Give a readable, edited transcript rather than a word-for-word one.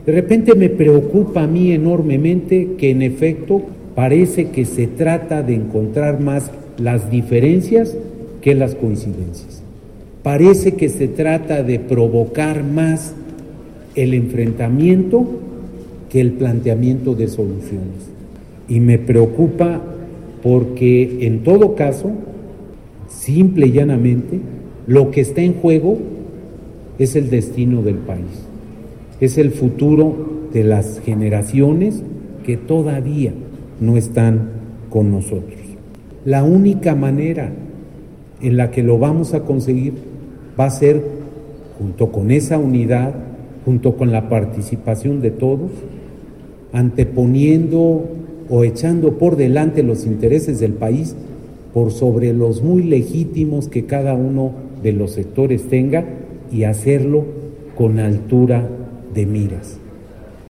De repente me preocupa a mí enormemente que en efecto parece que se trata de encontrar más las diferencias que las coincidencias. Parece que se trata de provocar más el enfrentamiento que el planteamiento de soluciones. Y me preocupa porque en todo caso, simple y llanamente, lo que está en juego es el destino del país, es el futuro de las generaciones que todavía no están con nosotros. La única manera en la que lo vamos a conseguir va a ser, junto con esa unidad, junto con la participación de todos, anteponiendo o echando por delante los intereses del país por sobre los muy legítimos que cada uno de los sectores tenga, y hacerlo con altura de miras.